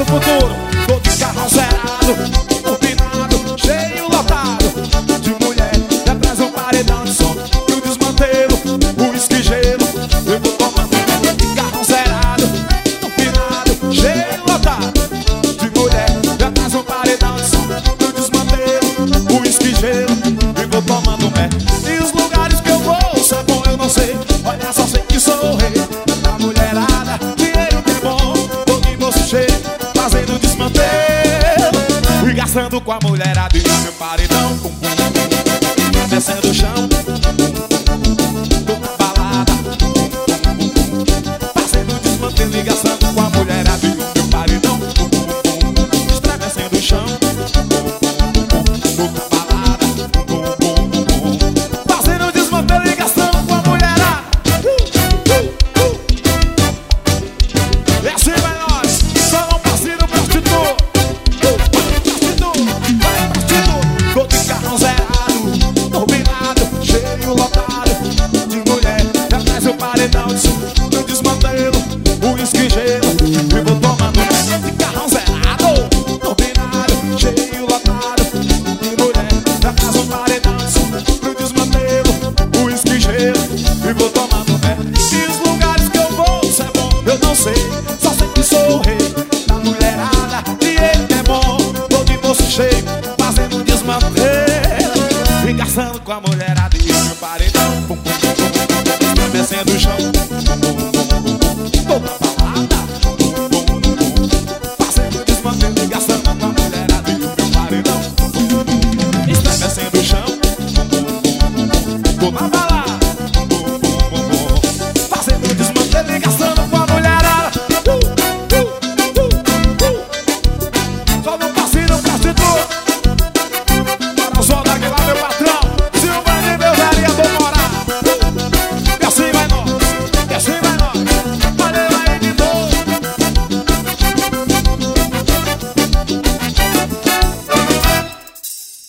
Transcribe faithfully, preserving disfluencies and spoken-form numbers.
do futuro. Tô de carro zerado, turbinado, cheio, lotado de mulher. E atrás um paredão de som e o desmantelo, o uísque gelo. Eu vou tomando de carro zerado, turbinado, cheio, lotado de mulher. E atrás um paredão de som e o desmantelo, o uísque gelo. E vou tomando pé. E os lugares que eu vou, se é bom eu não sei. Olha só, sei que sou o rei da mulherada. Dinheiro que é bom, tô de bolso cheio, fazendo desmantelo e gastando com a mulherada. E o meu paredão, pum, pum, pum, descendo o chão, tô na balada, pum, pum, pum, fazendo desmantelo e gastando com a mulherada. E o meu paredão, pum, pum, pum, estremecendo o chão, tô na balada, pum, pum, pum, fazendo desmantelo e gastando com a mulherada. uh, uh, uh. É assim, vai nós, só não parceiro prostituto. Tô de carro zerado, turbinado, cheio, lotado de mulher. E atrás o paredão de som, eu desmantelo o uísque gelo. E vou tomando de carro zerado, turbinado, cheio, lotado de mulher. E atrás o paredão de som, eu desmantelo o uísque gelo. E vou tomando pé. E os lugares que eu vou, se é bom, eu não sei. Só sei que sou o rei da mulherada. E ele é bom, tô de bolso cheio, fazendo desmantelo e gastando com a mulherada. E o meu paredão, pum, pum, pum, pum, descendo o chão, tô na balada, pum, pum, pum, fazendo desmantelo e gastando com a mulherada. E o meu paredão, pum, pum, pum, estremecendo o chão, tô na balada.